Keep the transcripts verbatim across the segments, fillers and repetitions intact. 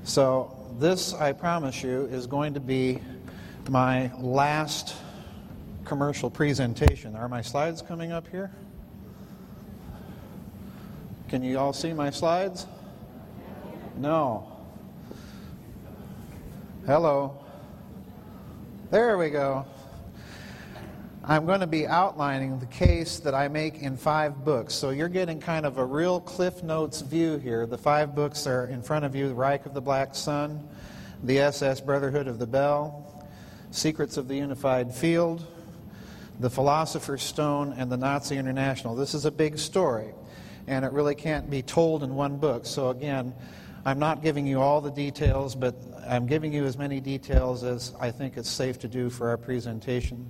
So this, I promise you, is going to be my last commercial presentation. Are my slides coming up here? Can you all see my slides? No. Hello. There we go. I'm going to be outlining the case that I make in five books. So you're getting kind of a real Cliff Notes view here. The five books are in front of you: The Reich of the Black Sun, The S S Brotherhood of the Bell, Secrets of the Unified Field, The Philosopher's Stone, and The Nazi International. This is a big story, and it really can't be told in one book. So again, I'm not giving you all the details, but I'm giving you as many details as I think it's safe to do for our presentation.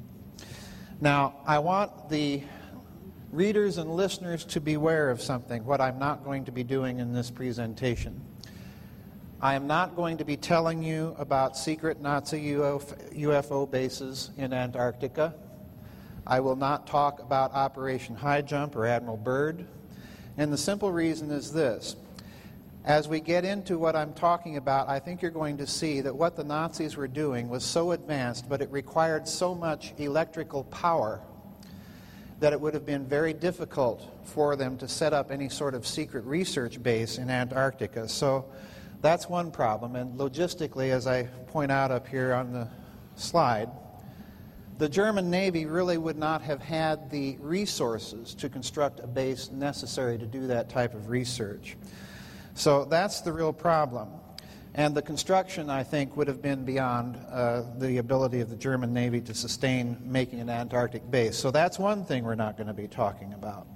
Now, I want the readers and listeners to beware of something, what I'm not going to be doing in this presentation. I am not going to be telling you about secret Nazi U F O bases in Antarctica. I will not talk about Operation High Jump or Admiral Byrd. And the simple reason is this. As we get into what I'm talking about, I think you're going to see that what the Nazis were doing was so advanced, but it required so much electrical power that it would have been very difficult for them to set up any sort of secret research base in Antarctica. So that's one problem. And logistically, as I point out up here on the slide, the German Navy really would not have had the resources to construct a base necessary to do that type of research. So that's the real problem. And the construction, I think, would have been beyond uh, the ability of the German Navy to sustain making an Antarctic base. So that's one thing we're not going to be talking about.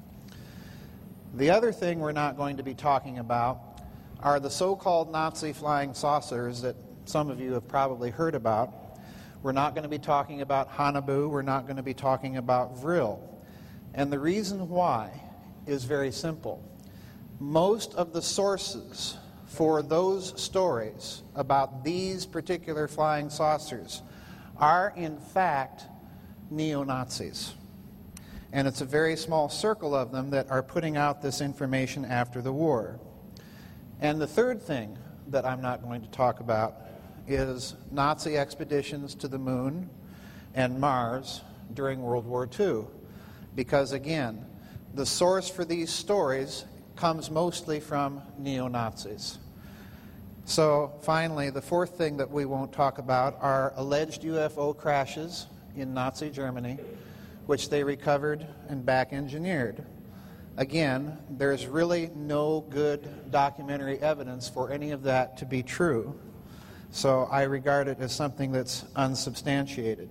The other thing we're not going to be talking about are the so-called Nazi flying saucers that some of you have probably heard about. We're not going to be talking about Haunebu. We're not going to be talking about Vril. And the reason why is very simple. Most of the sources for those stories about these particular flying saucers are, in fact, neo-Nazis. And it's a very small circle of them that are putting out this information after the war. And the third thing that I'm not going to talk about is Nazi expeditions to the moon and Mars during World War Two. Because, again, the source for these stories comes mostly from neo-Nazis. So, finally, the fourth thing that we won't talk about are alleged U F O crashes in Nazi Germany, which they recovered and back-engineered. Again, there's really no good documentary evidence for any of that to be true. So I regard it as something that's unsubstantiated.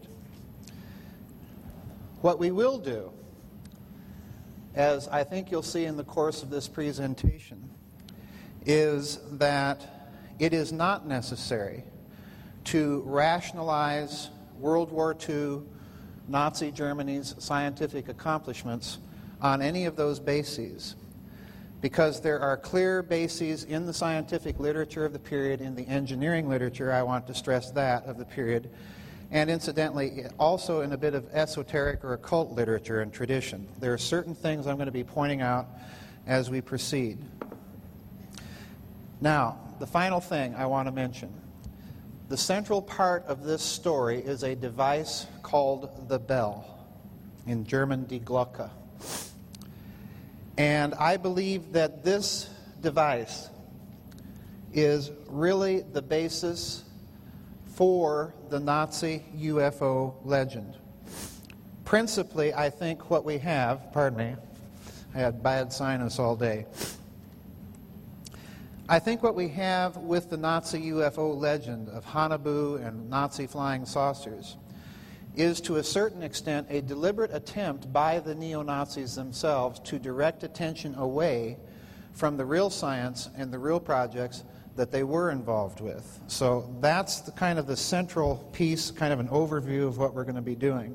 What we will do, as I think you'll see in the course of this presentation, is that it is not necessary to rationalize World War Two Nazi Germany's scientific accomplishments on any of those bases, because there are clear bases in the scientific literature of the period, in the engineering literature, I want to stress that, of the period, and incidentally, also in a bit of esoteric or occult literature and tradition. There are certain things I'm going to be pointing out as we proceed. Now, the final thing I want to mention. The central part of this story is a device called the bell, in German Die Glocke. And I believe that this device is really the basis for the Nazi U F O legend. Principally, I think what we have, pardon me, I had bad sinus all day. I think what we have with the Nazi U F O legend of Haunebu and Nazi flying saucers is to a certain extent a deliberate attempt by the neo-Nazis themselves to direct attention away from the real science and the real projects that they were involved with. So that's the kind of the central piece, kind of an overview of what we're going to be doing.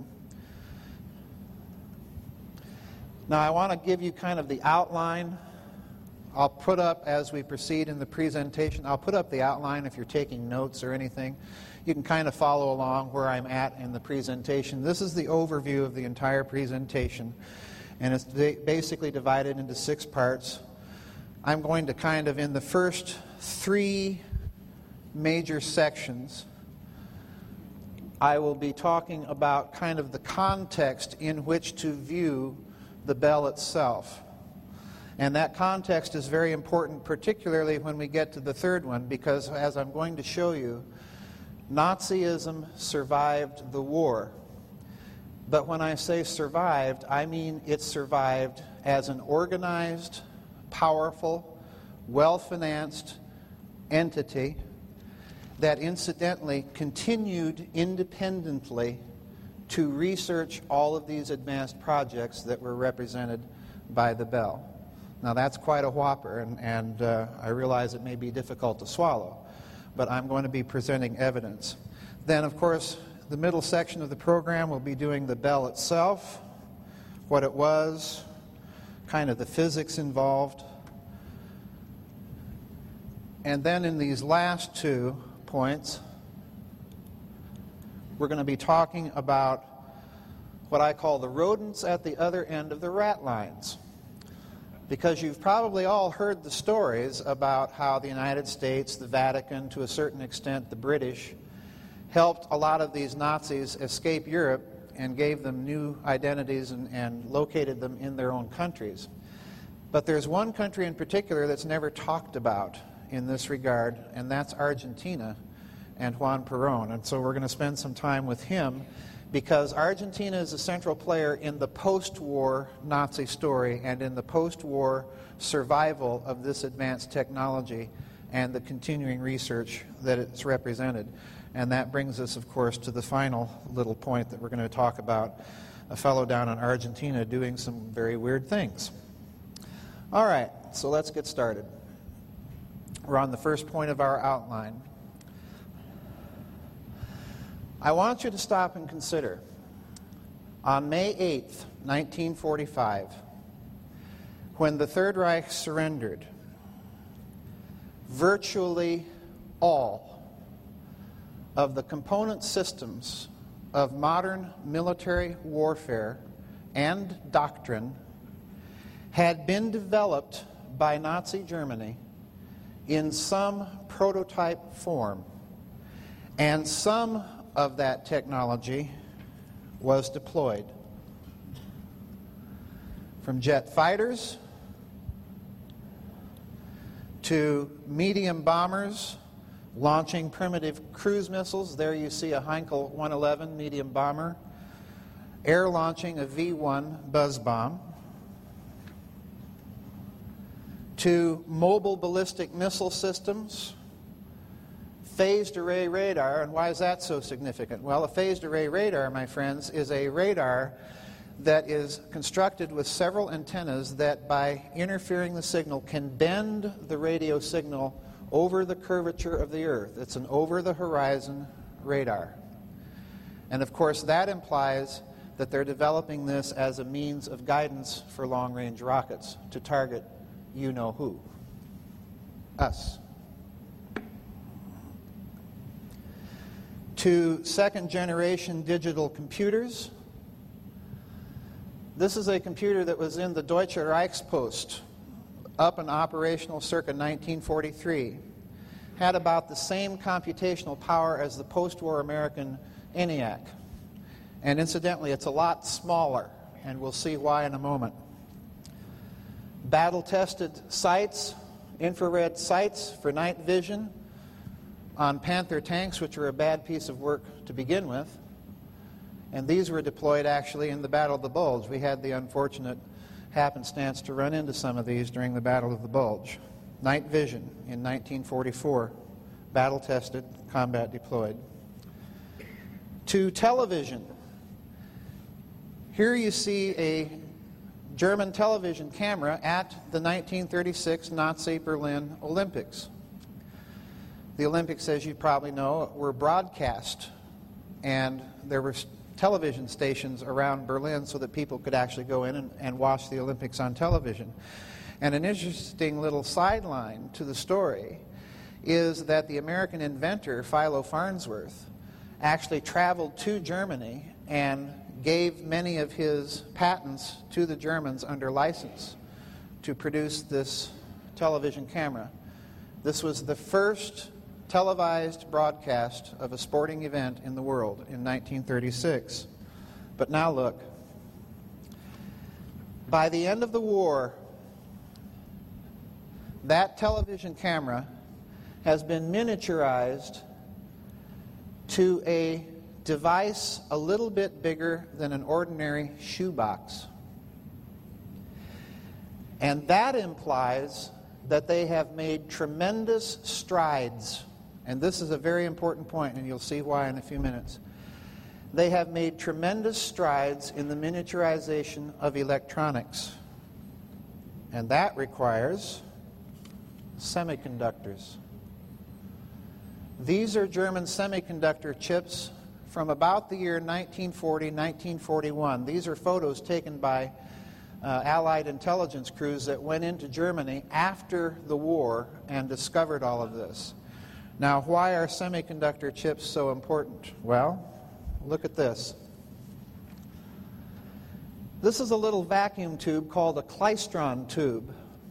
Now I want to give you kind of the outline. I'll put up, as we proceed in the presentation, I'll put up the outline if you're taking notes or anything. You can kind of follow along where I'm at in the presentation. This is the overview of the entire presentation, and it's basically divided into six parts. I'm going to kind of, in the first three major sections. I will be talking about kind of the context in which to view the bell itself. And that context is very important, particularly when we get to the third one, because as I'm going to show you, Nazism survived the war. But when I say survived, I mean it survived as an organized, powerful, well-financed entity that incidentally continued independently to research all of these advanced projects that were represented by the bell. Now that's quite a whopper, and, and uh, I realize it may be difficult to swallow, but I'm going to be presenting evidence. Then, of course, the middle section of the program will be doing the bell itself, what it was, kind of the physics involved. And then in these last two points, we're going to be talking about what I call the rodents at the other end of the rat lines. Because you've probably all heard the stories about how the United States, the Vatican, to a certain extent the British, helped a lot of these Nazis escape Europe and gave them new identities and, and located them in their own countries. But there's one country in particular that's never talked about in this regard, and that's Argentina and Juan Perón. And so we're going to spend some time with him because Argentina is a central player in the post-war Nazi story and in the post-war survival of this advanced technology and the continuing research that it's represented. And that brings us, of course, to the final little point that we're going to talk about, a fellow down in Argentina doing some very weird things. All right, so let's get started. We're on the first point of our outline. I want you to stop and consider. On May eighth, nineteen forty-five, when the Third Reich surrendered, virtually all of the component systems of modern military warfare and doctrine had been developed by Nazi Germany in some prototype form, and some of that technology was deployed. From jet fighters to medium bombers launching primitive cruise missiles. There you see a Heinkel one eleven medium bomber air launching a V one buzz bomb, to mobile ballistic missile systems, phased array radar. And why is that so significant? Well, a phased array radar, my friends, is a radar that is constructed with several antennas that, by interfering the signal, can bend the radio signal over the curvature of the Earth. It's an over-the-horizon radar. And of course, that implies that they're developing this as a means of guidance for long-range rockets to target you-know-who. Us. To second-generation digital computers. This is a computer that was in the Deutsche Reichspost, up and operational circa nineteen forty-three. Had about the same computational power as the post-war American ENIAC. And incidentally, it's a lot smaller, and we'll see why in a moment. Battle-tested sights, infrared sights for night vision on Panther tanks, which were a bad piece of work to begin with. And these were deployed actually in the Battle of the Bulge. We had the unfortunate happenstance to run into some of these during the Battle of the Bulge. Night vision in nineteen forty-four, battle-tested, combat deployed. To television. Here you see a German television camera at the nineteen thirty-six Nazi Berlin Olympics. The Olympics, as you probably know, were broadcast, and there were television stations around Berlin so that people could actually go in and, and watch the Olympics on television. And an interesting little sideline to the story is that the American inventor, Philo Farnsworth, actually traveled to Germany and gave many of his patents to the Germans under license to produce this television camera. This was the first televised broadcast of a sporting event in the world in nineteen thirty-six. But now look. By the end of the war, that television camera has been miniaturized to a device a little bit bigger than an ordinary shoebox. And that implies that they have made tremendous strides. And this is a very important point, and you'll see why in a few minutes. They have made tremendous strides in the miniaturization of electronics. And that requires semiconductors. These are German semiconductor chips from about the year nineteen forty, nineteen forty-one. These are photos taken by uh, Allied intelligence crews that went into Germany after the war and discovered all of this. Now, why are semiconductor chips so important? Well, look at this. This is a little vacuum tube called a klystron tube.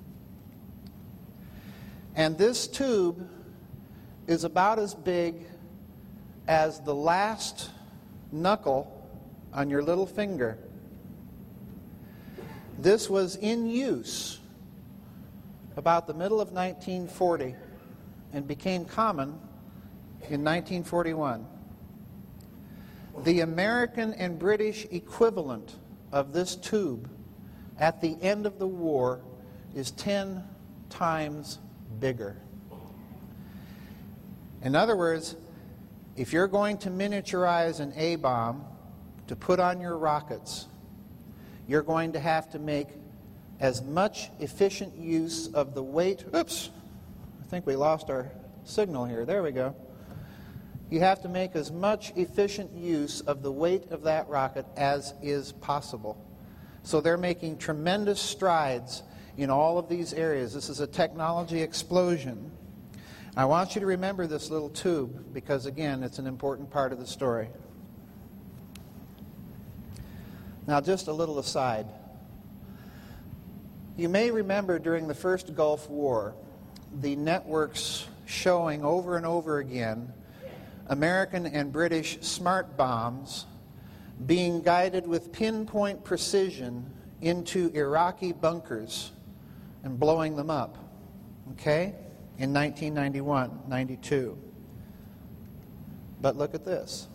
And this tube is about as big as the last knuckle on your little finger. This was in use about the middle of nineteen forty and became common in nineteen forty-one. The American and British equivalent of this tube at the end of the war is ten times bigger. In other words, if you're going to miniaturize an A-bomb to put on your rockets, you're going to have to make as much efficient use of the weight. Oops, I think we lost our signal here. There we go. You have to make as much efficient use of the weight of that rocket as is possible. So they're making tremendous strides in all of these areas. This is a technology explosion. I want you to remember this little tube because, again, it's an important part of the story. Now, just a little aside. You may remember during the first Gulf War, the networks showing over and over again American and British smart bombs being guided with pinpoint precision into Iraqi bunkers and blowing them up, okay, in nineteen ninety-one, ninety-two. But look at this.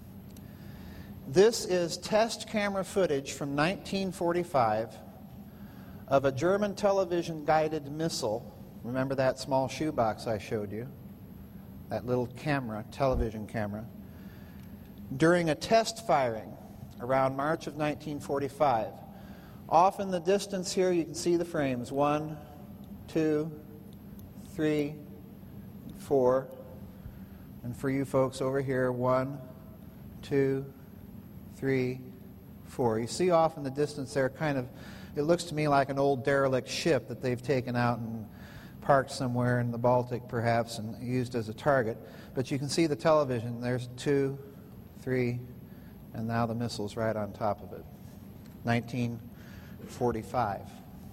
This is test camera footage from nineteen forty-five of a German television-guided missile. Remember that small shoebox I showed you? That little camera, television camera. During a test firing around March of nineteen forty-five. Off in the distance here, you can see the frames. One, two, three, four. And for you folks over here, one, two, three, four. You see off in the distance there, kind of, it looks to me like an old derelict ship that they've taken out and parked somewhere in the Baltic, perhaps, and used as a target. But you can see the television. There's two, three, and now the missile's right on top of it. nineteen forty-five.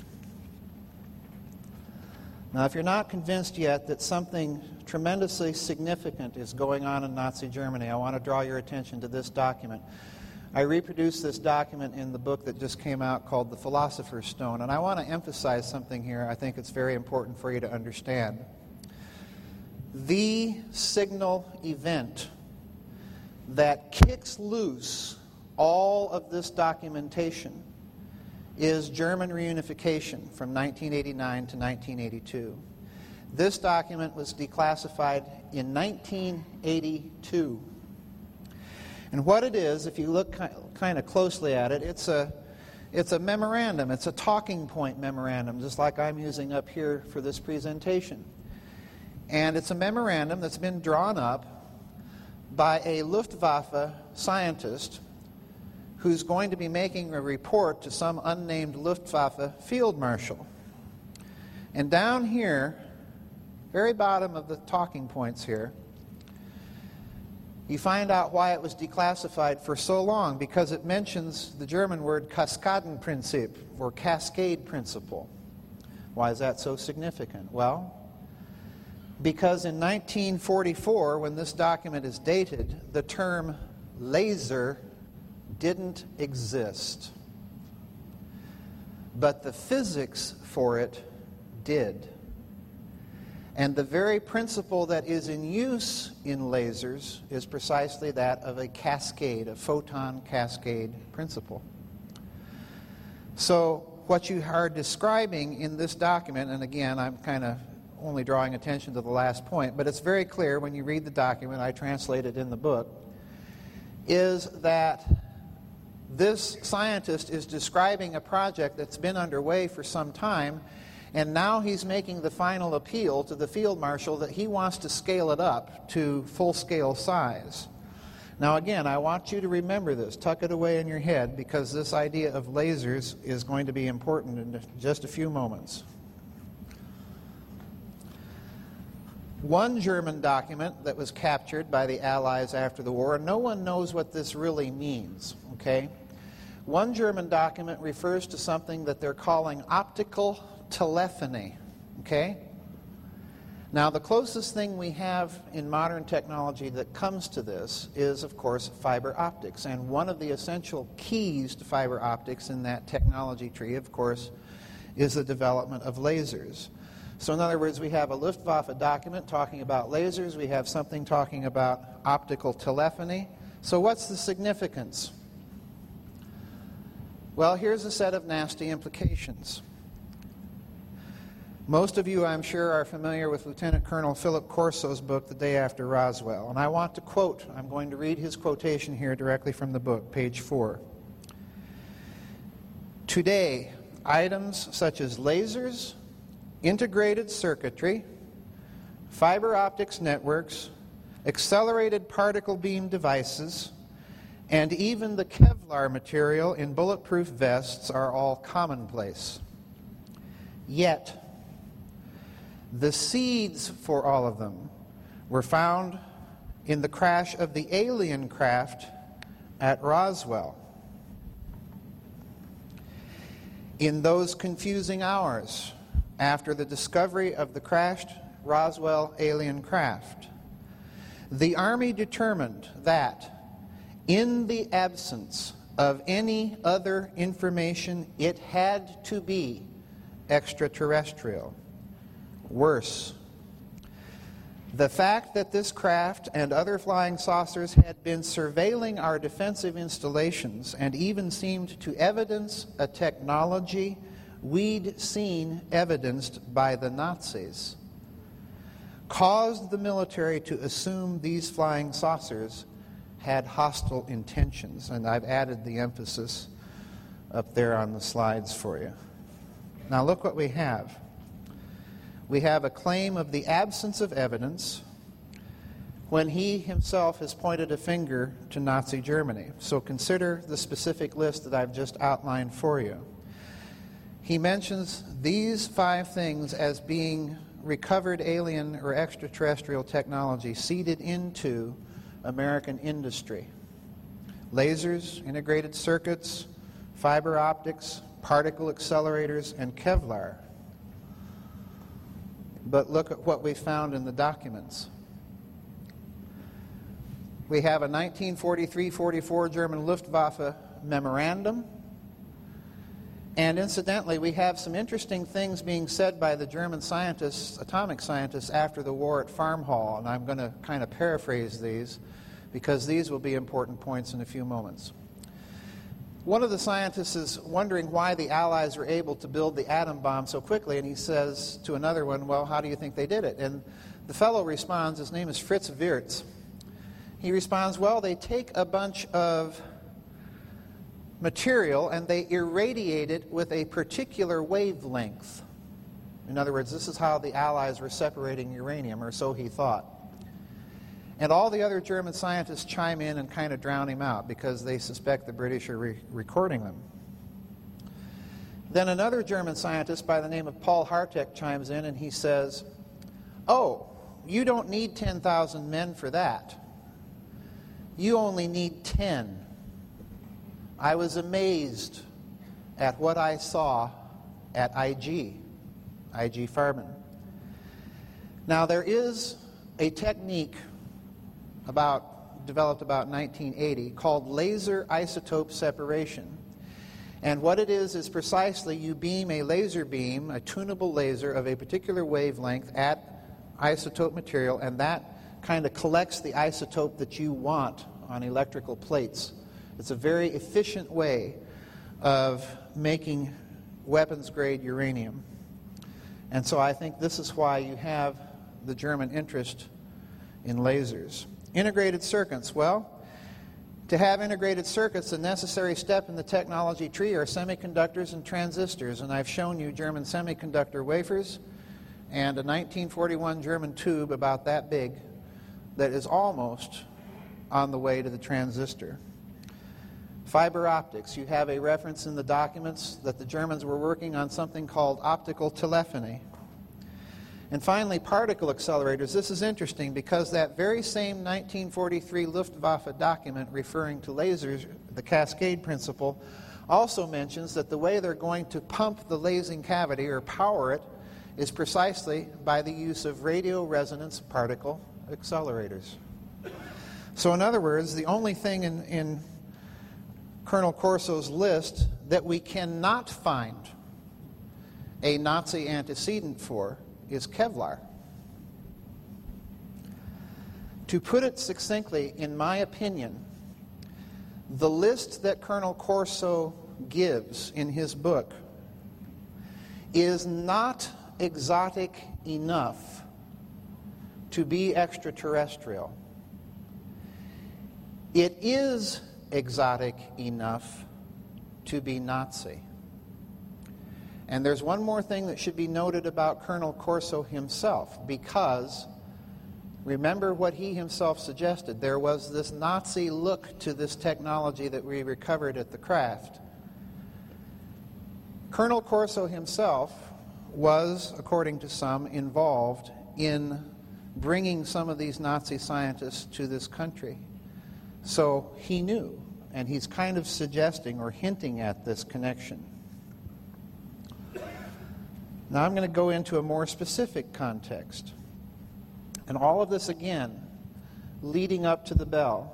Now, if you're not convinced yet that something tremendously significant is going on in Nazi Germany, I want to draw your attention to this document. I reproduced this document in the book that just came out called The Philosopher's Stone, and I want to emphasize something here I think it's very important for you to understand. The signal event that kicks loose all of this documentation is German reunification from nineteen eighty-nine to nineteen eighty-two. This document was declassified in nineteen eighty-two. And what it is, if you look kind of closely at it, it's a, it's a memorandum. It's a talking point memorandum, just like I'm using up here for this presentation. And it's a memorandum that's been drawn up by a Luftwaffe scientist who's going to be making a report to some unnamed Luftwaffe field marshal. And down here, very bottom of the talking points here, you find out why it was declassified for so long, because it mentions the German word Kaskadenprinzip, or cascade principle. Why is that so significant? Well, Because in nineteen forty-four, when this document is dated, the term laser didn't exist. But the physics for it did. And the very principle that is in use in lasers is precisely that of a cascade, a photon cascade principle. So what you are describing in this document, and again, I'm kind of only drawing attention to the last point, but it's very clear when you read the document, I translate it in the book, is that this scientist is describing a project that's been underway for some time, and now he's making the final appeal to the field marshal that he wants to scale it up to full-scale size. Now again, I want you to remember this, tuck it away in your head, because this idea of lasers is going to be important in just a few moments. One German document that was captured by the Allies after the war, and no one knows what this really means, okay? One German document refers to something that they're calling optical telephony, okay? Now, the closest thing we have in modern technology that comes to this is, of course, fiber optics. And one of the essential keys to fiber optics in that technology tree, of course, is the development of lasers. So in other words, we have a Luftwaffe document talking about lasers. We have something talking about optical telephony. So what's the significance? Well, here's a set of nasty implications. Most of you, I'm sure, are familiar with Lieutenant Colonel Philip Corso's book, The Day After Roswell. And I want to quote, I'm going to read his quotation here directly from the book, page four. Today, items such as lasers, integrated circuitry, fiber optics networks, accelerated particle beam devices, and even the Kevlar material in bulletproof vests are all commonplace. Yet, the seeds for all of them were found in the crash of the alien craft at Roswell. In those confusing hours after the discovery of the crashed Roswell alien craft, the Army determined that in the absence of any other information, it had to be extraterrestrial. Worse, the fact that this craft and other flying saucers had been surveilling our defensive installations and even seemed to evidence a technology we'd seen evidenced by the Nazis caused the military to assume these flying saucers had hostile intentions. And I've added the emphasis up there on the slides for you. Now look what we have. We have a claim of the absence of evidence when he himself has pointed a finger to Nazi Germany. So consider the specific list that I've just outlined for you. He mentions these five things as being recovered alien or extraterrestrial technology seeded into American industry. Lasers, integrated circuits, fiber optics, particle accelerators, and Kevlar. But look at what we found in the documents. We have a nineteen forty-three forty-four German Luftwaffe memorandum. And incidentally, we have some interesting things being said by the German scientists, atomic scientists, after the war at Farm Hall. And I'm going to kind of paraphrase these because these will be important points in a few moments. One of the scientists is wondering why the Allies were able to build the atom bomb so quickly, and he says to another one, well, how do you think they did it? And the fellow responds, his name is Fritz Wirtz. He responds, well, they take a bunch of material and they irradiate it with a particular wavelength. In other words, this is how the Allies were separating uranium, or so he thought. And all the other German scientists chime in and kind of drown him out because they suspect the British are re- recording them. Then another German scientist by the name of Paul Hartek chimes in and he says, oh, you don't need ten thousand men for that. You only need ten. I was amazed at what I saw at I G, I G Farben. Now, there is a technique about, developed about nineteen eighty called laser isotope separation. And what it is is precisely you beam a laser beam, a tunable laser of a particular wavelength at isotope material, and that kind of collects the isotope that you want on electrical plates. It's a very efficient way of making weapons-grade uranium. And so I think this is why you have the German interest in lasers. Integrated circuits. Well, to have integrated circuits, the necessary step in the technology tree are semiconductors and transistors. And I've shown you German semiconductor wafers and a nineteen forty-one German tube about that big that is almost on the way to the transistor. Fiber optics. You have a reference in the documents that the Germans were working on something called optical telephony. And finally, particle accelerators. This is interesting because that very same nineteen forty-three Luftwaffe document referring to lasers, the cascade principle, also mentions that the way they're going to pump the lasing cavity or power it is precisely by the use of radio resonance particle accelerators. So in other words, the only thing in, in Colonel Corso's list that we cannot find a Nazi antecedent for is Kevlar. To put it succinctly, in my opinion, the list that Colonel Corso gives in his book is not exotic enough to be extraterrestrial. It is exotic enough to be Nazi. And there's one more thing that should be noted about Colonel Corso himself, because remember what he himself suggested. There was this Nazi look to this technology that we recovered at the craft. Colonel Corso himself was, according to some, involved in bringing some of these Nazi scientists to this country. So he knew, and he's kind of suggesting or hinting at this connection. Now I'm going to go into a more specific context. And all of this, again, leading up to the bell.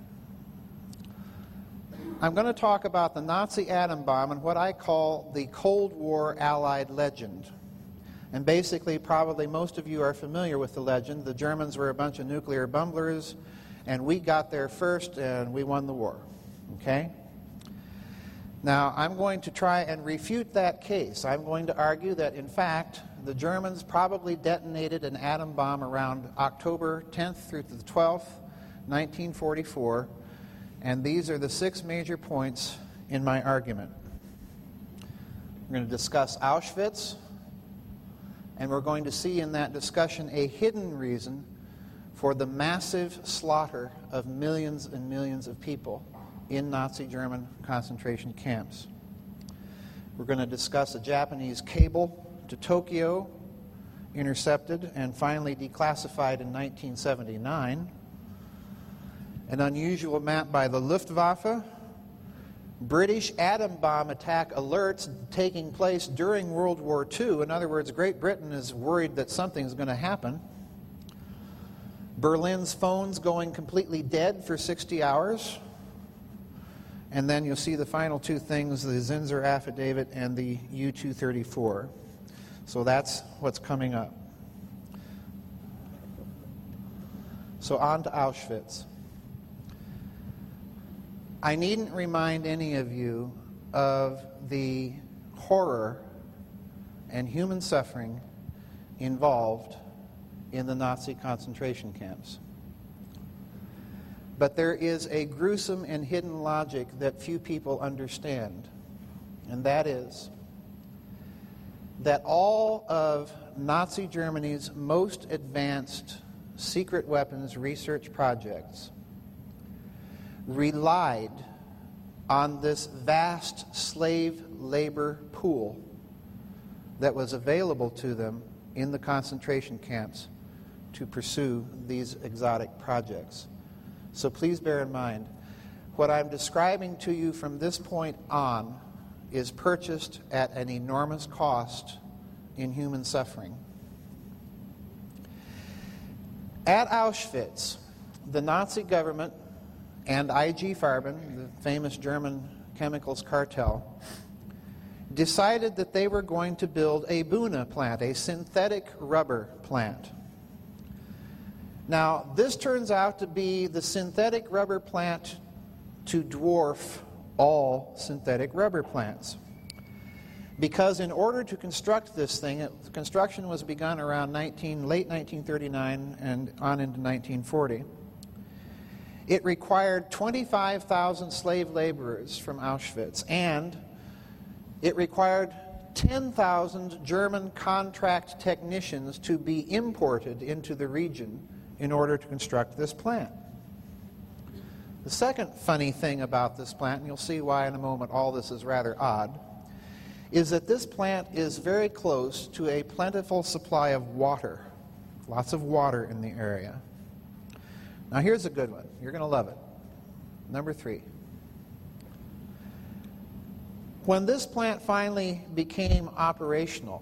I'm going to talk about the Nazi atom bomb and what I call the Cold War Allied legend. And basically, probably most of you are familiar with the legend. The Germans were a bunch of nuclear bumblers, and we got there first, and we won the war. Okay? Now, I'm going to try and refute that case. I'm going to argue that, in fact, the Germans probably detonated an atom bomb around October tenth through the twelfth, nineteen forty-four, and these are the six major points in my argument. We're going to discuss Auschwitz, and we're going to see in that discussion a hidden reason for the massive slaughter of millions and millions of people in Nazi German concentration camps. We're going to discuss a Japanese cable to Tokyo, intercepted and finally declassified in nineteen seventy-nine. An unusual map by the Luftwaffe. British atom bomb attack alerts taking place during World War Two. In other words, Great Britain is worried that something's going to happen. Berlin's phones going completely dead for sixty hours. And then you'll see the final two things, the Zinsser affidavit and the U two thirty-four. So that's what's coming up. So on to Auschwitz. I needn't remind any of you of the horror and human suffering involved in the Nazi concentration camps. But there is a gruesome and hidden logic that few people understand, and that is that all of Nazi Germany's most advanced secret weapons research projects relied on this vast slave labor pool that was available to them in the concentration camps to pursue these exotic projects. So please bear in mind, what I'm describing to you from this point on is purchased at an enormous cost in human suffering. At Auschwitz, the Nazi government and I G Farben, the famous German chemicals cartel, decided that they were going to build a Buna plant, a synthetic rubber plant. Now, this turns out to be the synthetic rubber plant to dwarf all synthetic rubber plants. Because in order to construct this thing, it, construction was begun around nineteen, late nineteen thirty-nine and on into nineteen forty. It required twenty-five thousand slave laborers from Auschwitz, and it required ten thousand German contract technicians to be imported into the region in order to construct this plant. The second funny thing about this plant, and you'll see why in a moment all this is rather odd, is that this plant is very close to a plentiful supply of water. Lots of water in the area. Now here's a good one. You're going to love it. Number three. When this plant finally became operational,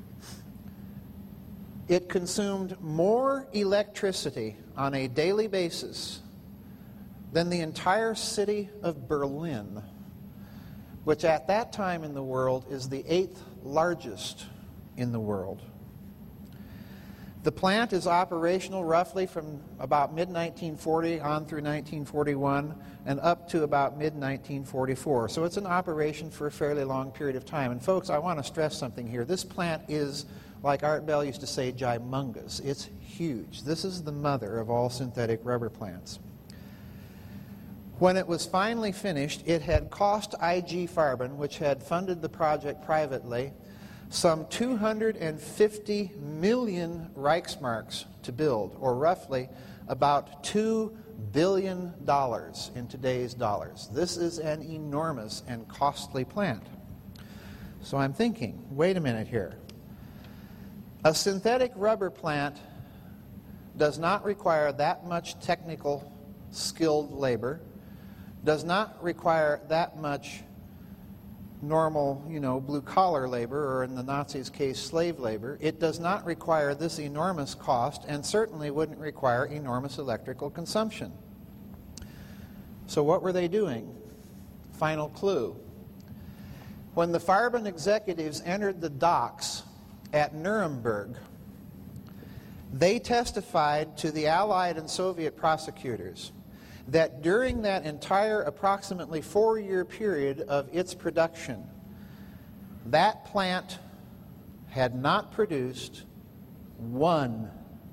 it consumed more electricity on a daily basis than the entire city of Berlin, which at that time in the world is the eighth largest in the world. The plant is operational roughly from about mid nineteen forty on through nineteen forty-one and up to about mid nineteen forty-four. So it's in operation for a fairly long period of time. And folks, I want to stress something here. This plant is, like Art Bell used to say, gymongous. It's huge. This is the mother of all synthetic rubber plants. When it was finally finished, it had cost I G Farben, which had funded the project privately, some two hundred fifty million Reichsmarks to build, or roughly about two billion dollars in today's dollars. This is an enormous and costly plant. So I'm thinking, wait a minute here. A synthetic rubber plant does not require that much technical, skilled labor, does not require that much normal, you know, blue-collar labor, or in the Nazis' case, slave labor. It does not require this enormous cost, and certainly wouldn't require enormous electrical consumption. So what were they doing? Final clue. When the Farben executives entered the docks at Nuremberg, they testified to the Allied and Soviet prosecutors that during that entire approximately four-year period of its production, that plant had not produced one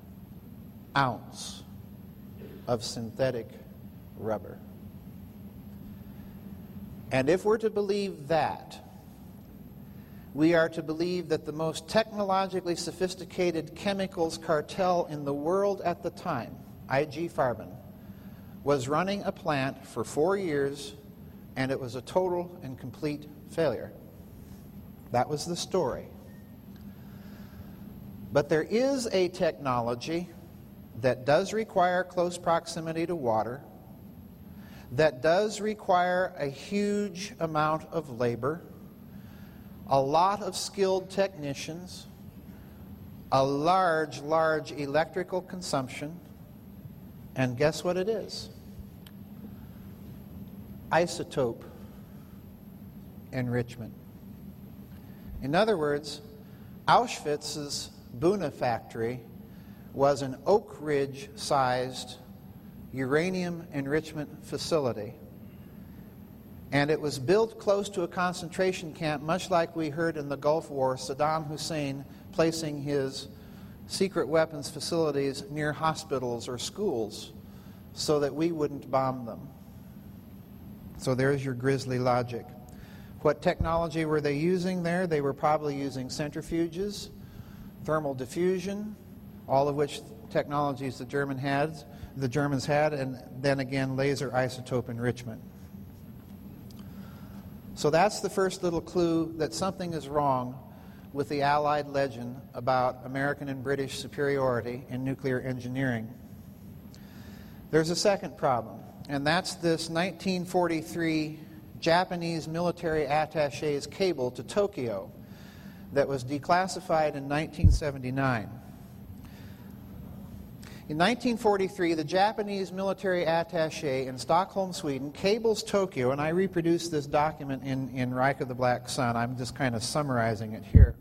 ounce of synthetic rubber. And if we're to believe that, we are to believe that the most technologically sophisticated chemicals cartel in the world at the time, I G Farben, was running a plant for four years, and it was a total and complete failure. That was the story. But there is a technology that does require close proximity to water, that does require a huge amount of labor, a lot of skilled technicians, a large, large electrical consumption, and guess what it is? Isotope enrichment. In other words, Auschwitz's Buna factory was an Oak Ridge-sized uranium enrichment facility. And it was built close to a concentration camp, much like we heard in the Gulf War, Saddam Hussein placing his secret weapons facilities near hospitals or schools so that we wouldn't bomb them. So there's your grisly logic. What technology were they using there? They were probably using centrifuges, thermal diffusion, all of which technologies the German had, the Germans had, and then again laser isotope enrichment. So that's the first little clue that something is wrong with the Allied legend about American and British superiority in nuclear engineering. There's a second problem, and that's this nineteen forty-three Japanese military attache's cable to Tokyo that was declassified in nineteen seventy-nine. In nineteen forty-three, the Japanese military attaché in Stockholm, Sweden, cables Tokyo, and I reproduced this document in, in Reich of the Black Sun. I'm just kind of summarizing it here.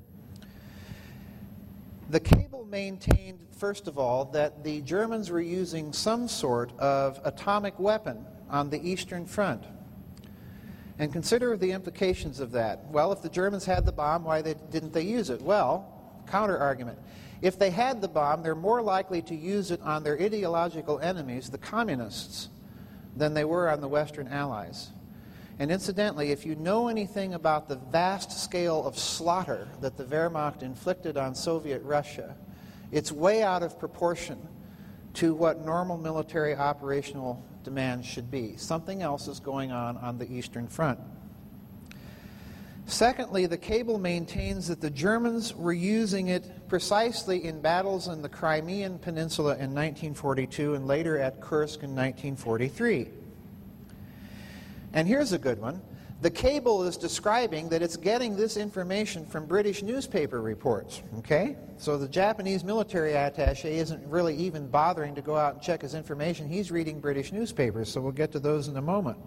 The cable maintained, first of all, that the Germans were using some sort of atomic weapon on the Eastern Front. And consider the implications of that. Well, if the Germans had the bomb, why they, didn't they use it? Well, counter-argument. If they had the bomb, they're more likely to use it on their ideological enemies, the communists, than they were on the Western Allies. And incidentally, if you know anything about the vast scale of slaughter that the Wehrmacht inflicted on Soviet Russia, it's way out of proportion to what normal military operational demands should be. Something else is going on on the Eastern Front. Secondly, the cable maintains that the Germans were using it precisely in battles in the Crimean Peninsula in nineteen forty-two and later at Kursk in nineteen forty-three. And here's a good one. The cable is describing that it's getting this information from British newspaper reports. Okay? So the Japanese military attaché isn't really even bothering to go out and check his information. He's reading British newspapers, so we'll get to those in a moment.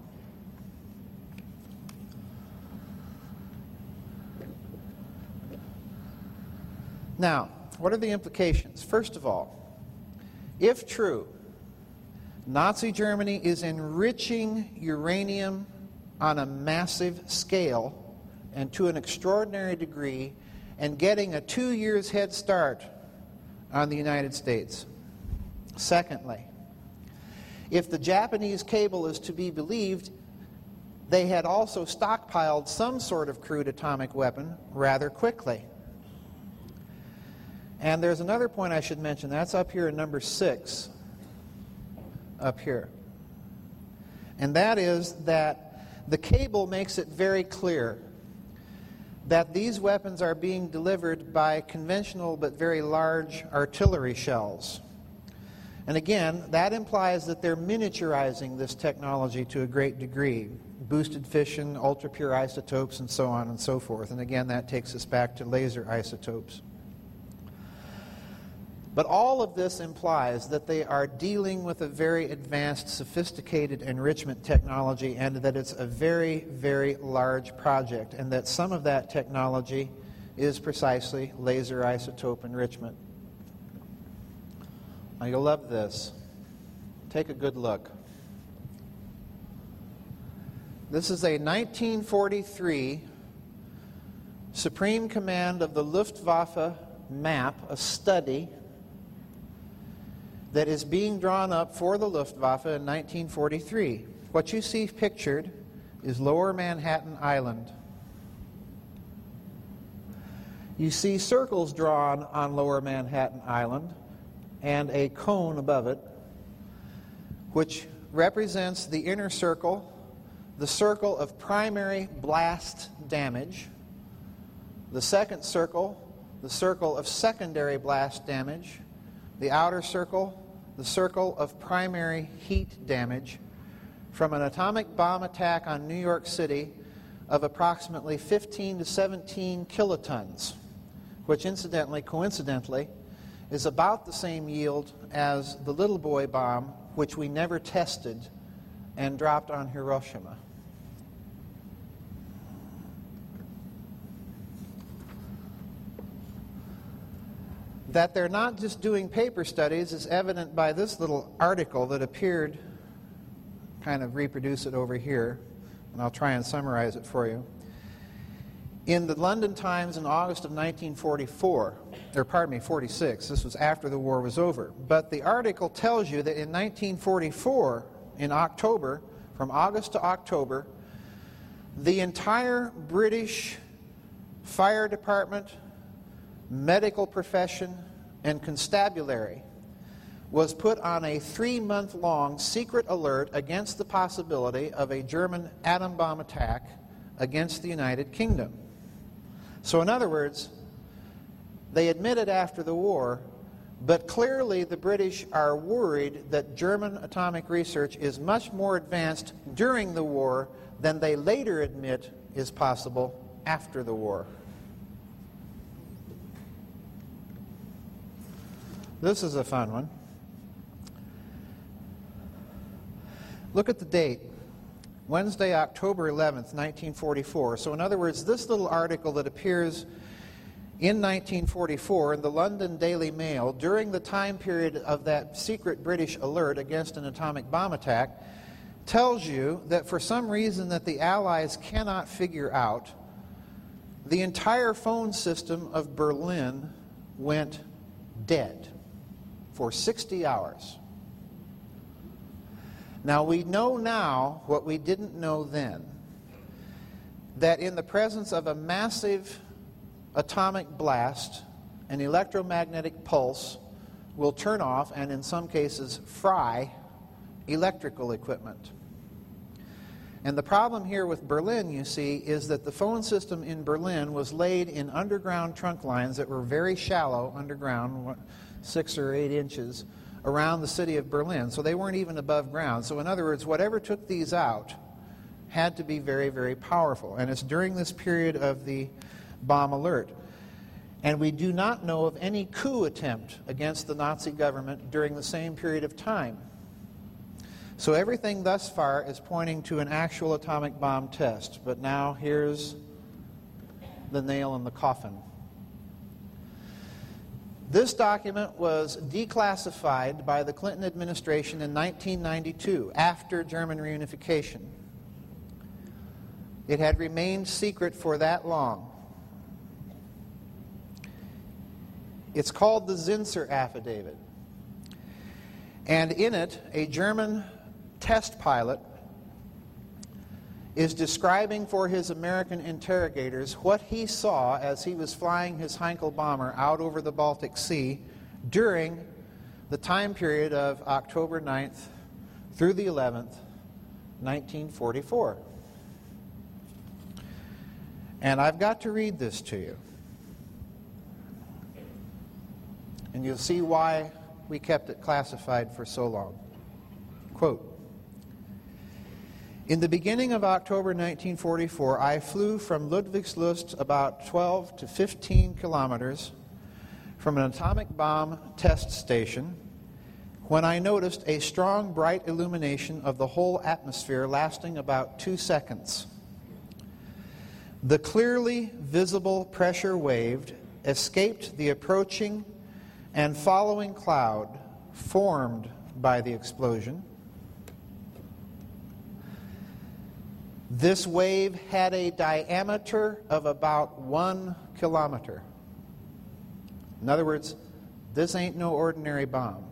Now, what are the implications? First of all, if true, Nazi Germany is enriching uranium on a massive scale and to an extraordinary degree and getting a two years head start on the United States. Secondly, if the Japanese cable is to be believed, they had also stockpiled some sort of crude atomic weapon rather quickly. And there's another point I should mention. That's up here in number six, up here. And that is that the cable makes it very clear that these weapons are being delivered by conventional but very large artillery shells. And again, that implies that they're miniaturizing this technology to a great degree. Boosted fission, ultra-pure isotopes, and so on and so forth. And again, that takes us back to laser isotopes. But all of this implies that they are dealing with a very advanced, sophisticated enrichment technology and that it's a very, very large project and that some of that technology is precisely laser isotope enrichment. Now you'll love this. Take a good look. This is a nineteen forty-three Supreme Command of the Luftwaffe map, a study that is being drawn up for the Luftwaffe in nineteen forty-three. What you see pictured is Lower Manhattan Island. You see circles drawn on Lower Manhattan Island and a cone above it, which represents the inner circle, the circle of primary blast damage, the second circle, the circle of secondary blast damage, the outer circle, the circle of primary heat damage from an atomic bomb attack on New York City of approximately fifteen to seventeen kilotons, which incidentally, coincidentally, is about the same yield as the Little Boy bomb, which we never tested and dropped on Hiroshima. That they're not just doing paper studies is evident by this little article that appeared, kind of reproduce it over here, and I'll try and summarize it for you. In the London Times in August of nineteen forty-four, or pardon me, forty-six, this was after the war was over, but the article tells you that in nineteen forty-four, in October, from August to October, the entire British fire department, medical profession, and constabulary was put on a three-month-long secret alert against the possibility of a German atom bomb attack against the United Kingdom. So in other words, they admitted after the war, but clearly the British are worried that German atomic research is much more advanced during the war than they later admit is possible after the war. This is a fun one. Look at the date. Wednesday, October eleventh, nineteen forty-four. So in other words, this little article that appears in nineteen forty-four in the London Daily Mail during the time period of that secret British alert against an atomic bomb attack tells you that for some reason that the Allies cannot figure out, the entire phone system of Berlin went dead for sixty hours. Now, we know now what we didn't know then, that in the presence of a massive atomic blast, an electromagnetic pulse will turn off and in some cases fry electrical equipment. And the problem here with Berlin, you see, is that the phone system in Berlin was laid in underground trunk lines that were very shallow underground, six or eight inches, around the city of Berlin. So they weren't even above ground. So in other words, whatever took these out had to be very, very powerful. And it's during this period of the bomb alert. And we do not know of any coup attempt against the Nazi government during the same period of time. So everything thus far is pointing to an actual atomic bomb test. But now here's the nail in the coffin. This document was declassified by the Clinton administration in nineteen ninety-two, after German reunification. It had remained secret for that long. It's called the Zinsser Affidavit. And in it, a German test pilot is describing for his American interrogators what he saw as he was flying his Heinkel bomber out over the Baltic Sea during the time period of October ninth through the eleventh, nineteen forty-four. And I've got to read this to you. And you'll see why we kept it classified for so long. Quote, "In the beginning of October nineteen forty-four, I flew from Ludwigslust about twelve to fifteen kilometers from an atomic bomb test station when I noticed a strong, bright illumination of the whole atmosphere lasting about two seconds. The clearly visible pressure wave escaped the approaching and following cloud formed by the explosion. This wave had a diameter of about one kilometer. In other words, this ain't no ordinary bomb.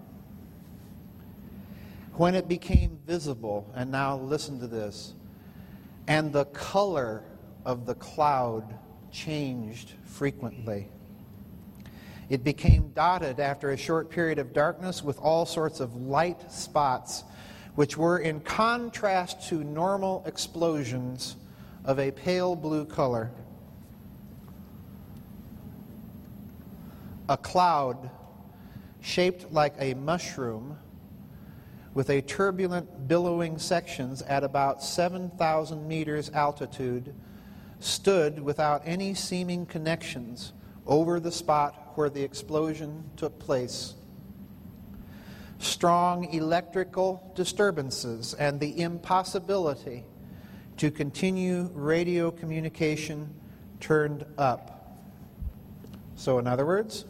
When it became visible, and now listen to this, and the color of the cloud changed frequently. It became dotted after a short period of darkness with all sorts of light spots, which were in contrast to normal explosions of a pale blue color. A cloud shaped like a mushroom with a turbulent billowing sections at about seven thousand meters altitude stood without any seeming connections over the spot where the explosion took place. Strong electrical disturbances and the impossibility to continue radio communication turned up." So in other words,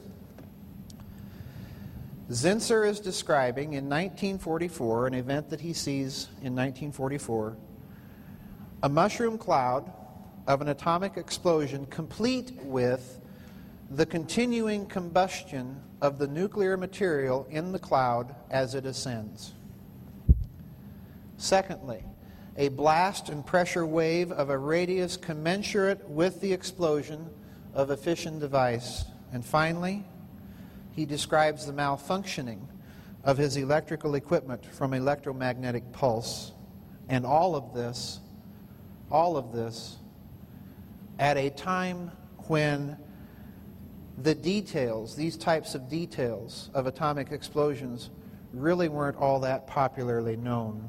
Zinsser is describing in nineteen forty-four, an event that he sees in nineteen forty-four, a mushroom cloud of an atomic explosion complete with the continuing combustion of the nuclear material in the cloud as it ascends. Secondly, a blast and pressure wave of a radius commensurate with the explosion of a fission device. And finally, he describes the malfunctioning of his electrical equipment from electromagnetic pulse. And all of this, all of this, at a time when the details, these types of details of atomic explosions really weren't all that popularly known.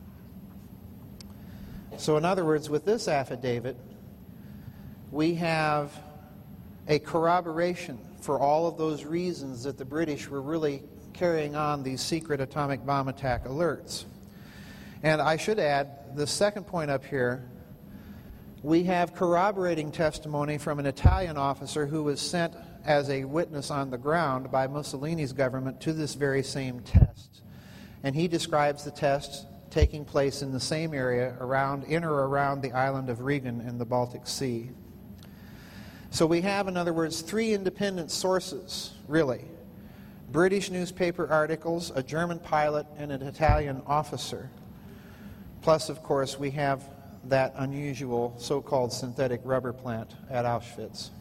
So in other words, with this affidavit, we have a corroboration for all of those reasons that the British were really carrying on these secret atomic bomb attack alerts. And I should add, the second point up here, we have corroborating testimony from an Italian officer who was sent as a witness on the ground by Mussolini's government to this very same test. And he describes the test taking place in the same area around, in or around the island of Rügen in the Baltic Sea. So we have, in other words, three independent sources, really. British newspaper articles, a German pilot, and an Italian officer. Plus, of course, we have that unusual so-called synthetic rubber plant at Auschwitz.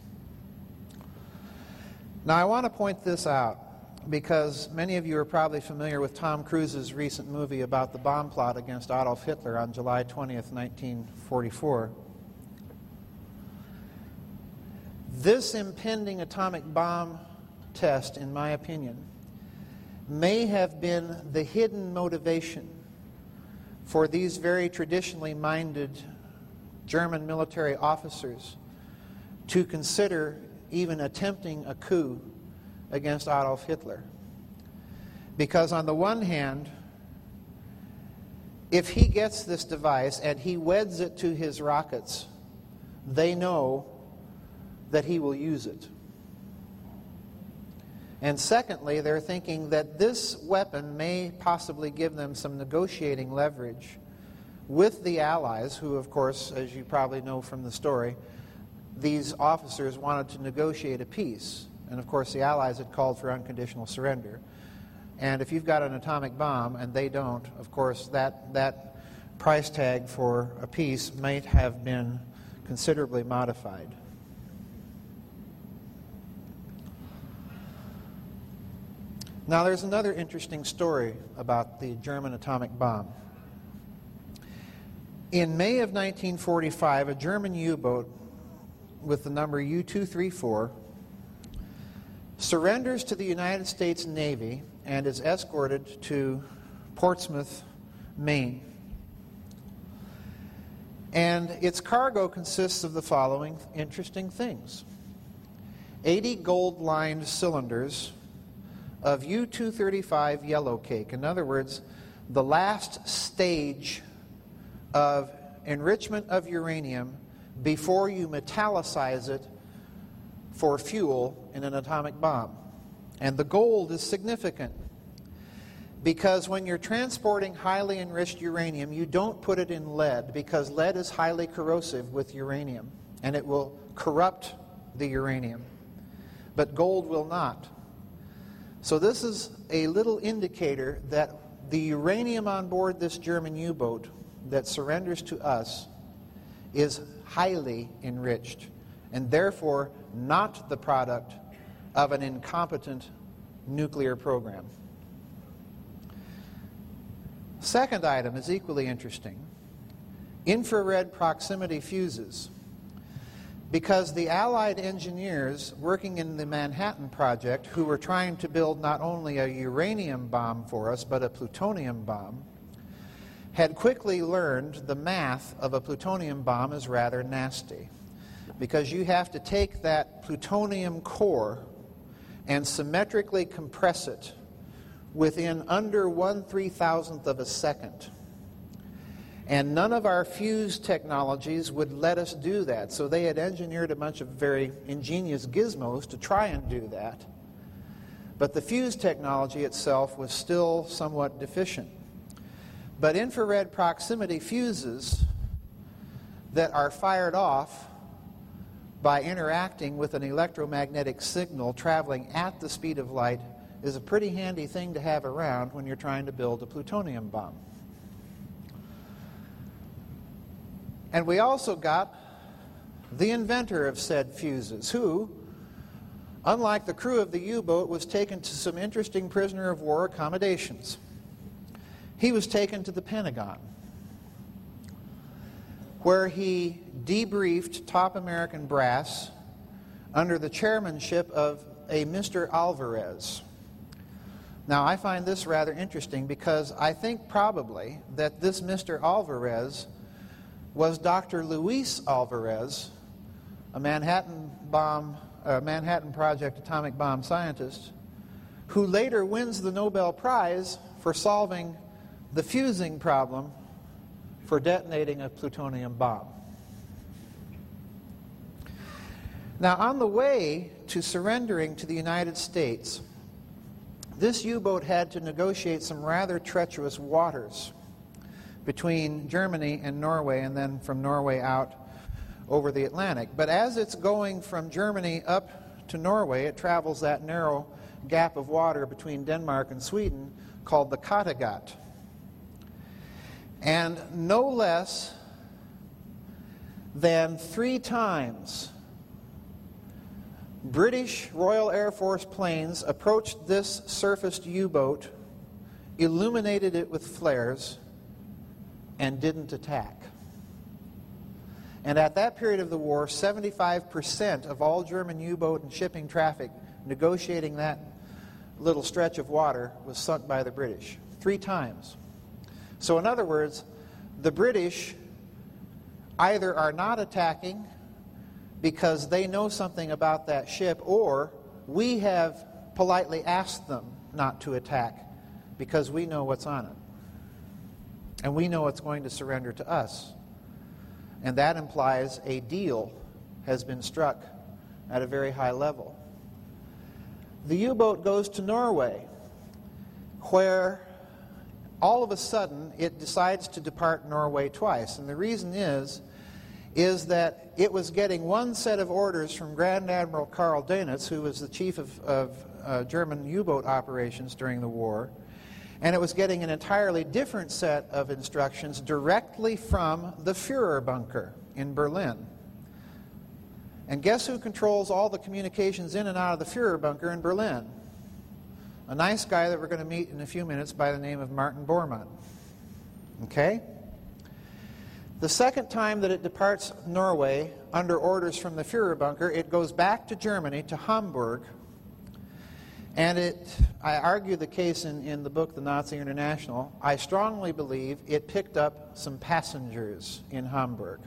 Now, I want to point this out because many of you are probably familiar with Tom Cruise's recent movie about the bomb plot against Adolf Hitler on July twentieth, nineteen forty-four. This impending atomic bomb test, in my opinion, may have been the hidden motivation for these very traditionally minded German military officers to consider even attempting a coup against Adolf Hitler. Because on the one hand, if he gets this device and he weds it to his rockets, they know that he will use it. And secondly, they're thinking that this weapon may possibly give them some negotiating leverage with the Allies, who, of course, as you probably know from the story, these officers wanted to negotiate a peace. And, of course, the Allies had called for unconditional surrender. And if you've got an atomic bomb and they don't, of course, that, that price tag for a peace might have been considerably modified. Now, there's another interesting story about the German atomic bomb. In May of nineteen forty-five, a German U-boat with the number U two thirty-four surrenders to the United States Navy and is escorted to Portsmouth, Maine. And its cargo consists of the following interesting things. eighty gold-lined cylinders of U two thirty-five yellow cake. In other words, the last stage of enrichment of uranium before you metallicize it for fuel in an atomic bomb. And the gold is significant because when you're transporting highly enriched uranium, you don't put it in lead because lead is highly corrosive with uranium and it will corrupt the uranium. But gold will not. So this is a little indicator that the uranium on board this German U-boat that surrenders to us is highly enriched and therefore not the product of an incompetent nuclear program. Second item is equally interesting. Infrared proximity fuses. Because the Allied engineers working in the Manhattan Project, who were trying to build not only a uranium bomb for us, but a plutonium bomb, had quickly learned the math of a plutonium bomb is rather nasty. Because you have to take that plutonium core and symmetrically compress it within under one three-thousandth of a second. And none of our fuse technologies would let us do that. So they had engineered a bunch of very ingenious gizmos to try and do that. But the fuse technology itself was still somewhat deficient. But infrared proximity fuses that are fired off by interacting with an electromagnetic signal traveling at the speed of light is a pretty handy thing to have around when you're trying to build a plutonium bomb. And we also got the inventor of said fuses, who, unlike the crew of the U-boat, was taken to some interesting prisoner of war accommodations. He was taken to the Pentagon, where he debriefed top American brass under the chairmanship of a Mister Alvarez. Now, I find this rather interesting because I think probably that this Mister Alvarez was Doctor Luis Alvarez, a Manhattan bomb, uh, Manhattan Project atomic bomb scientist, who later wins the Nobel Prize for solving the fusing problem for detonating a plutonium bomb. Now, on the way to surrendering to the United States, this U-boat had to negotiate some rather treacherous waters between Germany and Norway, and then from Norway out over the Atlantic. But as it's going from Germany up to Norway, it travels that narrow gap of water between Denmark and Sweden called the Kattegat. And no less than three times British Royal Air Force planes approached this surfaced U-boat, illuminated it with flares, and didn't attack. And at that period of the war, seventy-five percent of all German U-boat and shipping traffic negotiating that little stretch of water was sunk by the British. Three times. So in other words, the British either are not attacking because they know something about that ship, or we have politely asked them not to attack because we know what's on it. And we know it's going to surrender to us. And that implies a deal has been struck at a very high level. The U-boat goes to Norway, where all of a sudden it decides to depart Norway twice. And the reason is, is that it was getting one set of orders from Grand Admiral Karl Dönitz, who was the chief of, of uh, German U-boat operations during the war, and it was getting an entirely different set of instructions directly from the Führer bunker in Berlin. And guess who controls all the communications in and out of the Führer bunker in Berlin? A nice guy that we're going to meet in a few minutes by the name of Martin Bormann. Okay? The second time that it departs Norway under orders from the Führer bunker, it goes back to Germany, to Hamburg, and it, I argue the case in, in the book, The Nazi International. I strongly believe it picked up some passengers in Hamburg.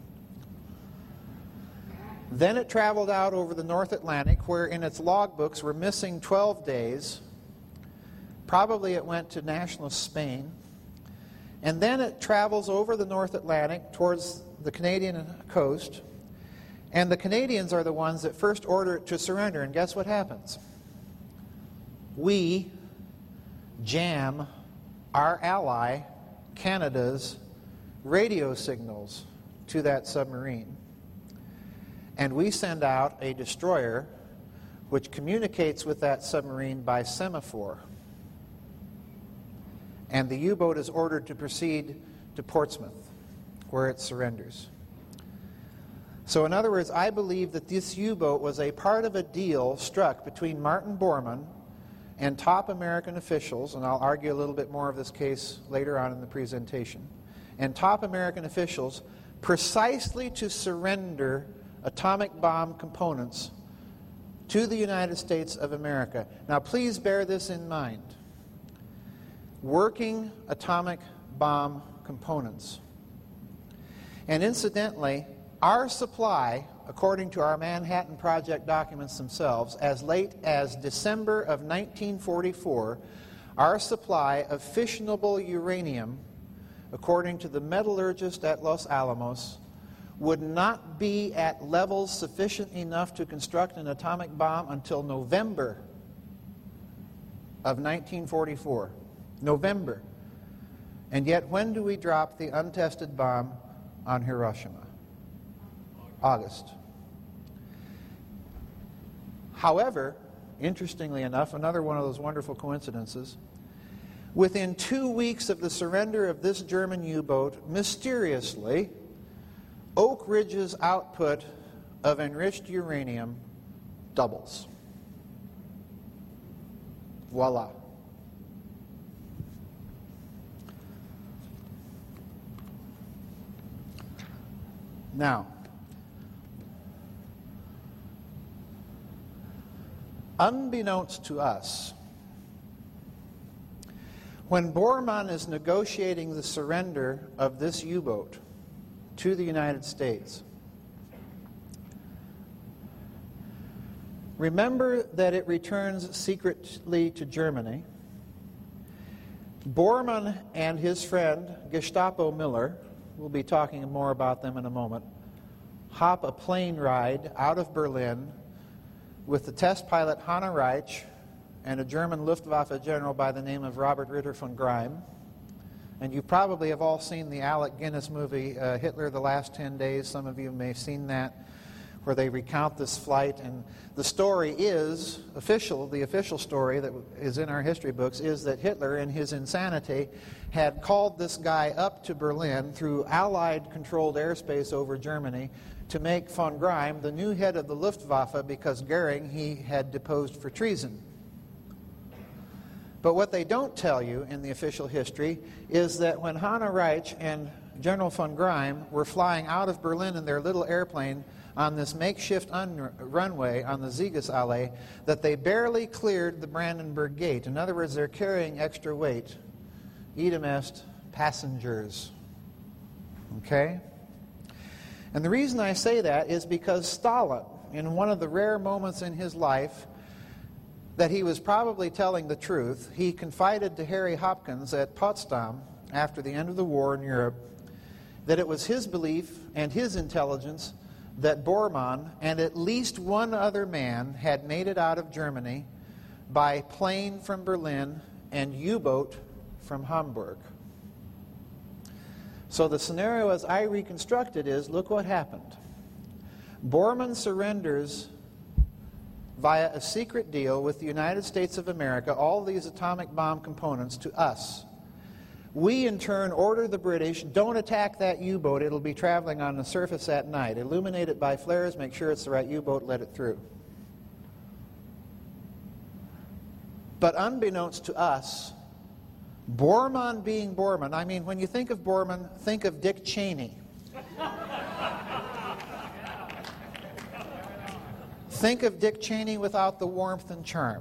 Then it traveled out over the North Atlantic, where in its logbooks were missing twelve days. Probably it went to nationalist Spain. And then it travels over the North Atlantic towards the Canadian coast. And the Canadians are the ones that first order it to surrender. And guess what happens? We jam our ally, Canada's, radio signals to that submarine. And we send out a destroyer which communicates with that submarine by semaphore. And the U-boat is ordered to proceed to Portsmouth, where it surrenders. So in other words, I believe that this U-boat was a part of a deal struck between Martin Bormann and top American officials, and I'll argue a little bit more of this case later on in the presentation, and top American officials precisely to surrender atomic bomb components to the United States of America. Now please bear this in mind. Working atomic bomb components. And incidentally, our supply, according to our Manhattan Project documents themselves, as late as December of nineteen forty-four, our supply of fissionable uranium, according to the metallurgist at Los Alamos, would not be at levels sufficient enough to construct an atomic bomb until November of nineteen forty-four. November. And yet, when do we drop the untested bomb on Hiroshima? August. However, interestingly enough, another one of those wonderful coincidences, within two weeks of the surrender of this German U-boat, mysteriously, Oak Ridge's output of enriched uranium doubles. Voila. Now, unbeknownst to us, when Bormann is negotiating the surrender of this U-boat to the United States, remember that it returns secretly to Germany. Bormann and his friend, Gestapo Miller, we'll be talking more about them in a moment, hop a plane ride out of Berlin with the test pilot Hanno Reich and a German Luftwaffe general by the name of Robert Ritter von Greim. And you probably have all seen the Alec Guinness movie, uh, Hitler, The Last Ten Days. Some of you may have seen that, where they recount this flight. And the story is, official, the official story that is in our history books, is that Hitler, in his insanity, had called this guy up to Berlin through Allied-controlled airspace over Germany to make von Greim the new head of the Luftwaffe because Goering he had deposed for treason. But what they don't tell you in the official history is that when Hanno Reich and General von Greim were flying out of Berlin in their little airplane on this makeshift un- runway on the Siegesallee, that they barely cleared the Brandenburg Gate. In other words, they're carrying extra weight. Idem est, passengers. Okay? And the reason I say that is because Stalin, in one of the rare moments in his life that he was probably telling the truth, he confided to Harry Hopkins at Potsdam after the end of the war in Europe that it was his belief and his intelligence that Bormann and at least one other man had made it out of Germany by plane from Berlin and U-boat from Hamburg. So the scenario as I reconstruct it is, look what happened. Bormann surrenders via a secret deal with the United States of America all these atomic bomb components to us. We, in turn, order the British, don't attack that U-boat. It'll be traveling on the surface at night. Illuminate it by flares, make sure it's the right U-boat, let it through. But unbeknownst to us, Bormann being Bormann, I mean, when you think of Bormann, think of Dick Cheney. Think of Dick Cheney without the warmth and charm.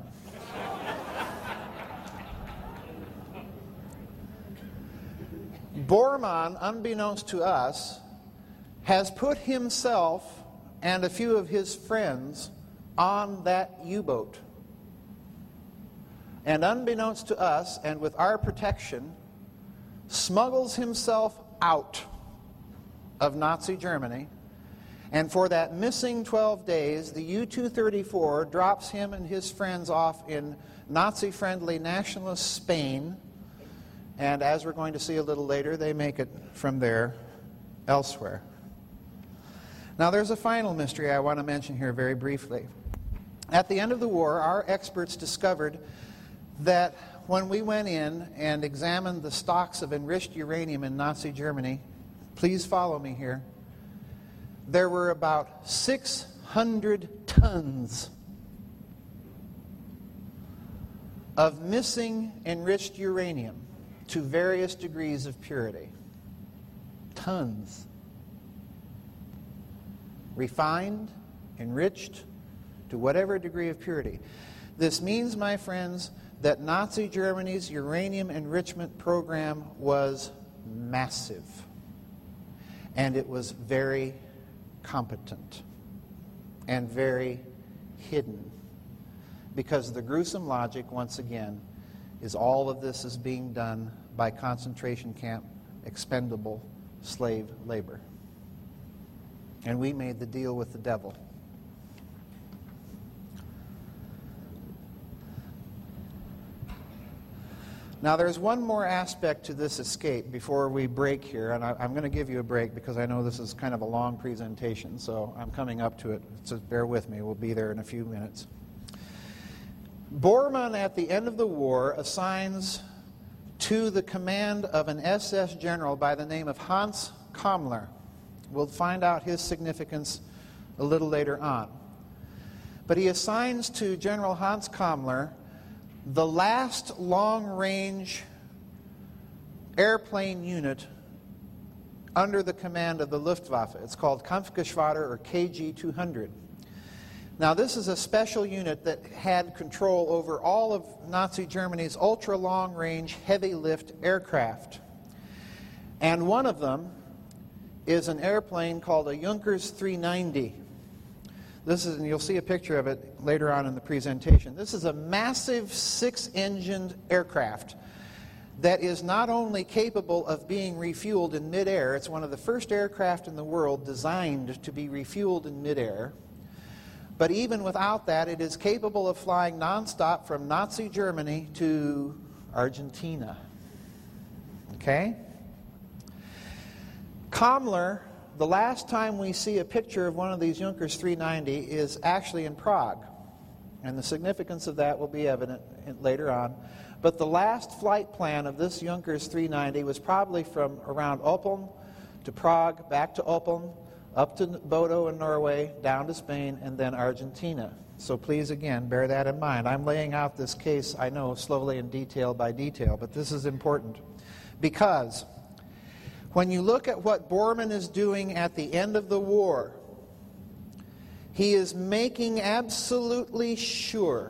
Bormann, unbeknownst to us, has put himself and a few of his friends on that U-boat. And unbeknownst to us, and with our protection, smuggles himself out of Nazi Germany. And for that missing twelve days, the U two thirty-four drops him and his friends off in Nazi-friendly nationalist Spain. And as we're going to see a little later, they make it from there elsewhere. Now there's a final mystery I want to mention here very briefly. At the end of the war, our experts discovered that when we went in and examined the stocks of enriched uranium in Nazi Germany, please follow me here, there were about six hundred tons of missing enriched uranium to various degrees of purity. Tons. Refined, enriched, to whatever degree of purity. This means, my friends, that Nazi Germany's uranium enrichment program was massive. And it was very competent and very hidden. Because the gruesome logic, once again, is all of this is being done by concentration camp expendable slave labor. And we made the deal with the devil. Now there's one more aspect to this escape before we break here, and I, I'm going to give you a break because I know this is kind of a long presentation, so I'm coming up to it, so bear with me, we'll be there in a few minutes. Bormann, at the end of the war, assigns to the command of an S S general by the name of Hans Kammler. We'll find out his significance a little later on. But he assigns to General Hans Kammler the last long-range airplane unit under the command of the Luftwaffe. It's called Kampfgeschwader, or K G two hundred. Now, this is a special unit that had control over all of Nazi Germany's ultra-long-range, heavy-lift aircraft. And one of them is an airplane called a Junkers three ninety. This is, and you'll see a picture of it later on in the presentation. This is a massive six-engined aircraft. that is not only capable of being refueled in midair, it's one of the first aircraft in the world designed to be refueled in midair, but even without that, it is capable of flying nonstop from Nazi Germany to Argentina. Okay? Kammler, the last time we see a picture of one of these Junkers three ninety is actually in Prague. And the significance of that will be evident later on. But the last flight plan of this Junkers three ninety was probably from around Oppeln to Prague, back to Oppeln, up to Bodo in Norway, down to Spain, and then Argentina. So please, again, bear that in mind. I'm laying out this case, I know, slowly and detail by detail, but this is important. Because when you look at what Bormann is doing at the end of the war, he is making absolutely sure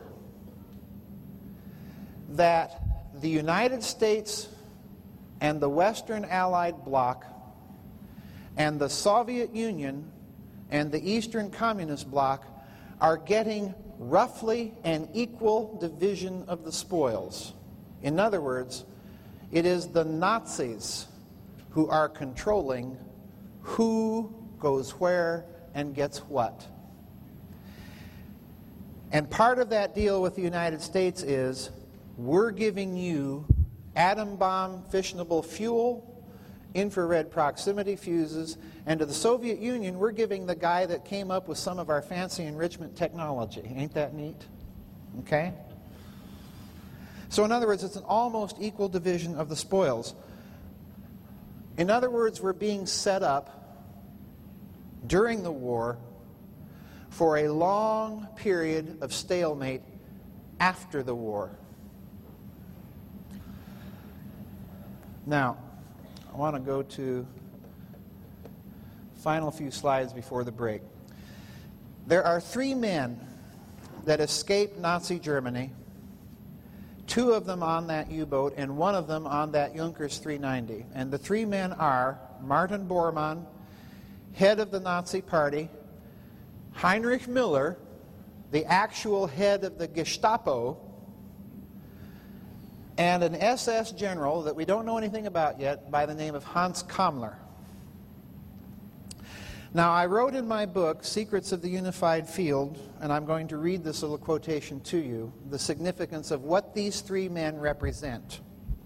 that the United States and the Western Allied Bloc and the Soviet Union and the Eastern Communist Bloc are getting roughly an equal division of the spoils. In other words, it is the Nazis who are controlling who goes where and gets what. And part of that deal with the United States is we're giving you atom bomb fissionable fuel, infrared proximity fuses, and to the Soviet Union, we're giving the guy that came up with some of our fancy enrichment technology. Ain't that neat? Okay? So in other words, it's an almost equal division of the spoils. In other words, we're being set up during the war for a long period of stalemate after the war. Now, I want to go to final few slides before the break. There are three men that escaped Nazi Germany, two of them on that U-boat and one of them on that Junkers three ninety. And the three men are Martin Bormann, head of the Nazi Party, Heinrich Müller, the actual head of the Gestapo, and an S S general that we don't know anything about yet by the name of Hans Kammler. Now, I wrote in my book, Secrets of the Unified Field, and I'm going to read this little quotation to you, the significance of what these three men represent.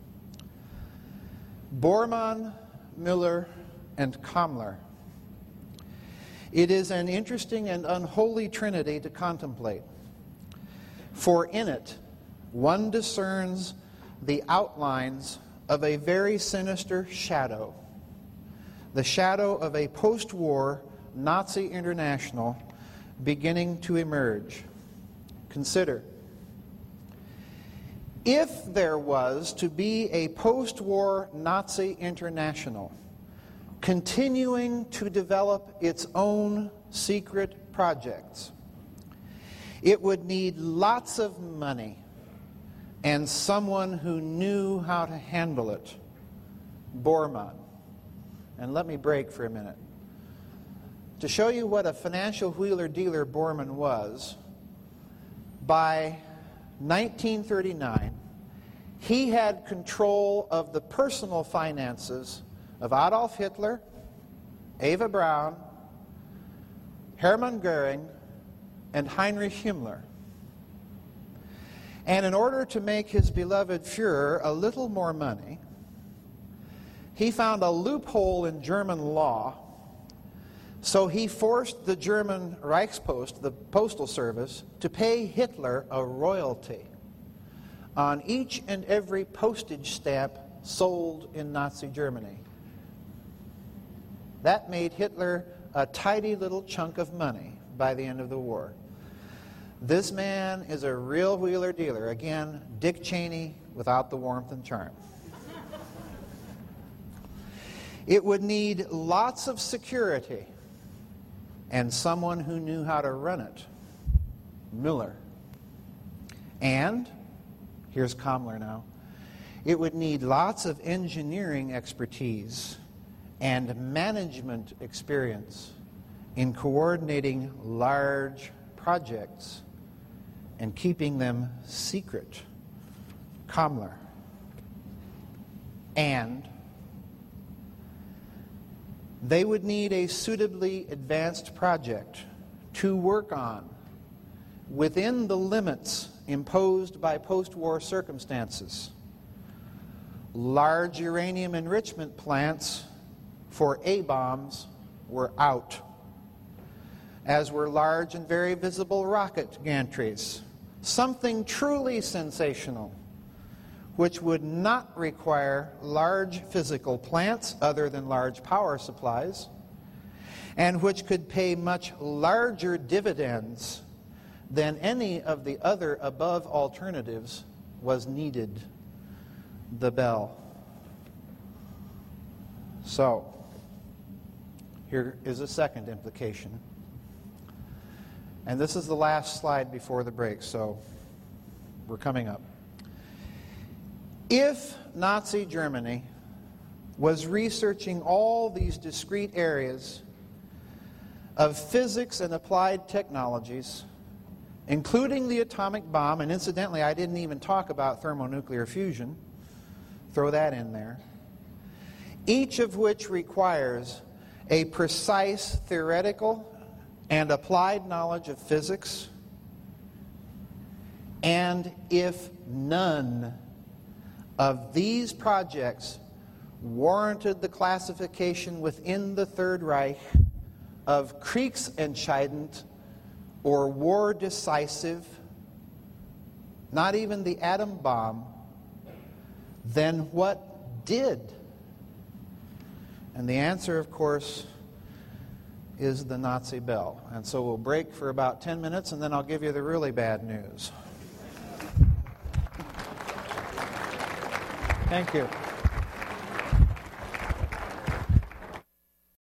Bormann, Müller, and Kammler. It is an interesting and unholy trinity to contemplate, for in it one discerns the outlines of a very sinister shadow, the shadow of a post-war Nazi international beginning to emerge. Consider, if there was to be a post-war Nazi international continuing to develop its own secret projects, it would need lots of money and someone who knew how to handle it. Bormann. And let me break for a minute. To show you what a financial wheeler-dealer Bormann was, by nineteen thirty-nine, he had control of the personal finances of Adolf Hitler, Eva Braun, Hermann Goering, and Heinrich Himmler. And in order to make his beloved Führer a little more money, he found a loophole in German law, so he forced the German Reichspost, the postal service, to pay Hitler a royalty on each and every postage stamp sold in Nazi Germany. That made Hitler a tidy little chunk of money by the end of the war. This man is a real wheeler-dealer. Again, Dick Cheney without the warmth and charm. It would need lots of security and someone who knew how to run it. Müller. And, here's Kammler now, it would need lots of engineering expertise and management experience in coordinating large projects and keeping them secret. Kammler. and they would need a suitably advanced project to work on within the limits imposed by post-war circumstances. Large uranium enrichment plants for A-bombs were out, as were large and very visible rocket gantries. Something truly sensational, which would not require large physical plants other than large power supplies, and which could pay much larger dividends than any of the other above alternatives was needed. The Bell. So, here is a second implication. And this is the last slide before the break, so we're coming up. If Nazi Germany was researching all these discrete areas of physics and applied technologies, including the atomic bomb, and incidentally, I didn't even talk about thermonuclear fusion, throw that in there, each of which requires a precise theoretical and applied knowledge of physics, and if none of these projects warranted the classification within the Third Reich of Kriegsentscheidend or war decisive, not even the atom bomb, then what did? And the answer, of course, is the Nazi Bell. And so we'll break for about ten minutes, and then I'll give you the really bad news. Thank you.